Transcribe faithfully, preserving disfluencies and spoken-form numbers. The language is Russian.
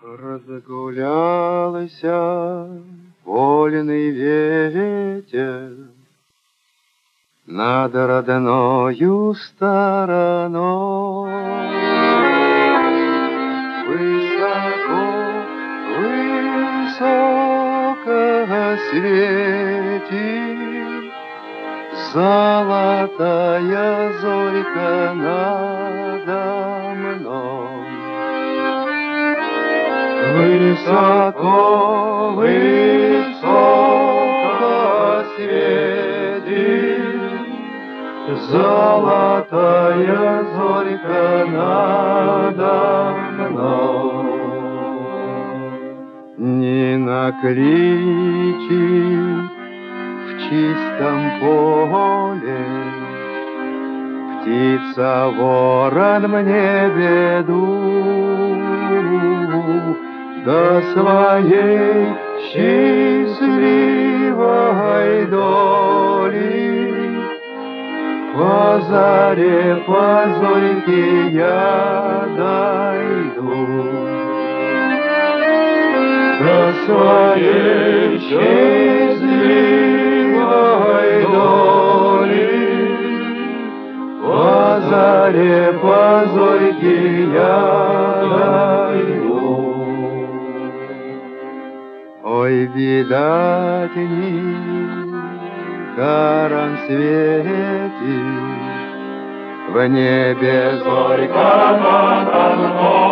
Разгулялся вольный ветер над родною стороной. Высоко, высоко светит золотая зорька надо мной. Высоко, высоко светит золотая зорька надо мной. Не накличет в чистом поле птица ворон мне беду, до своей счастливой доли по заре, по зорьке я дойду. До своей счастливой доли по заре, по зорьке я дойду. Ой, видать, недаром светит в небе зорька над